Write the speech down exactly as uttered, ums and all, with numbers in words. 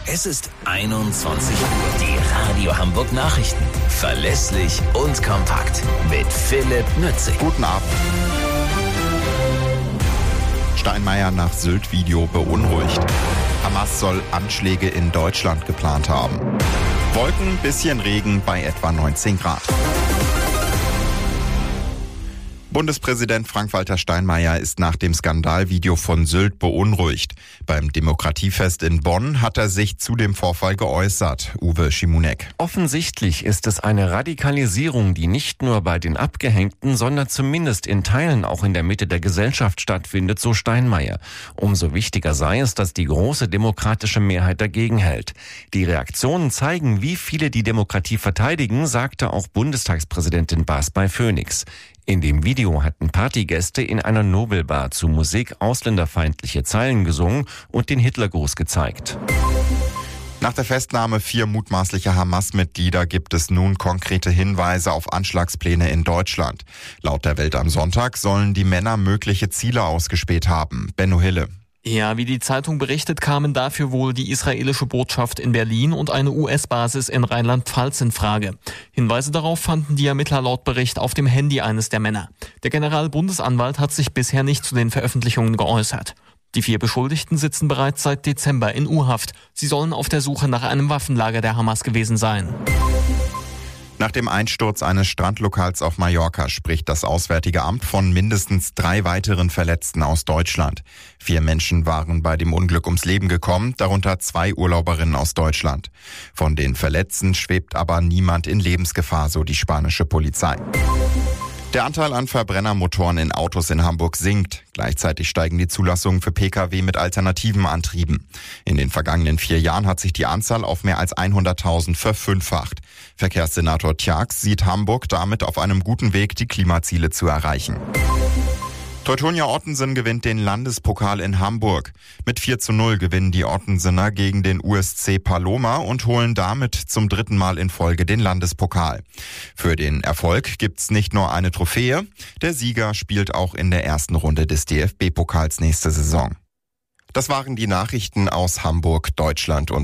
Es ist einundzwanzig Uhr. Die Radio Hamburg Nachrichten. Verlässlich und kompakt. Mit Philipp Nützig. Guten Abend. Steinmeier nach Sylt-Video beunruhigt. Hamas soll Anschläge in Deutschland geplant haben. Wolken, bisschen Regen bei etwa neunzehn Grad. Bundespräsident Frank-Walter Steinmeier ist nach dem Skandalvideo von Sylt beunruhigt. Beim Demokratiefest in Bonn hat er sich zu dem Vorfall geäußert. Uwe Schimonek. Offensichtlich ist es eine Radikalisierung, die nicht nur bei den Abgehängten, sondern zumindest in Teilen auch in der Mitte der Gesellschaft stattfindet, so Steinmeier. Umso wichtiger sei es, dass die große demokratische Mehrheit dagegen hält. Die Reaktionen zeigen, wie viele die Demokratie verteidigen, sagte auch Bundestagspräsidentin Baas bei Phoenix. In dem Video hatten Partygäste in einer Nobelbar zu Musik ausländerfeindliche Zeilen gesungen und den Hitlergruß gezeigt. Nach der Festnahme vier mutmaßlicher Hamas-Mitglieder gibt es nun konkrete Hinweise auf Anschlagspläne in Deutschland. Laut der Welt am Sonntag sollen die Männer mögliche Ziele ausgespäht haben. Benno Hille. Ja, wie die Zeitung berichtet, kamen dafür wohl die israelische Botschaft in Berlin und eine U S-Basis in Rheinland-Pfalz in Frage. Hinweise darauf fanden die Ermittler laut Bericht auf dem Handy eines der Männer. Der Generalbundesanwalt hat sich bisher nicht zu den Veröffentlichungen geäußert. Die vier Beschuldigten sitzen bereits seit Dezember in U-Haft. Sie sollen auf der Suche nach einem Waffenlager der Hamas gewesen sein. Nach dem Einsturz eines Strandlokals auf Mallorca spricht das Auswärtige Amt von mindestens drei weiteren Verletzten aus Deutschland. Vier Menschen waren bei dem Unglück ums Leben gekommen, darunter zwei Urlauberinnen aus Deutschland. Von den Verletzten schwebt aber niemand in Lebensgefahr, so die spanische Polizei. Der Anteil an Verbrennermotoren in Autos in Hamburg sinkt. Gleichzeitig steigen die Zulassungen für Pkw mit alternativen Antrieben. In den vergangenen vier Jahren hat sich die Anzahl auf mehr als hunderttausend verfünffacht. Verkehrssenator Tjax sieht Hamburg damit auf einem guten Weg, die Klimaziele zu erreichen. Teutonia Ottensen gewinnt den Landespokal in Hamburg. Mit vier zu null gewinnen die Ottensener gegen den U S C Paloma und holen damit zum dritten Mal in Folge den Landespokal. Für den Erfolg gibt's nicht nur eine Trophäe, der Sieger spielt auch in der ersten Runde des D F B-Pokals nächste Saison. Das waren die Nachrichten aus Hamburg, Deutschland und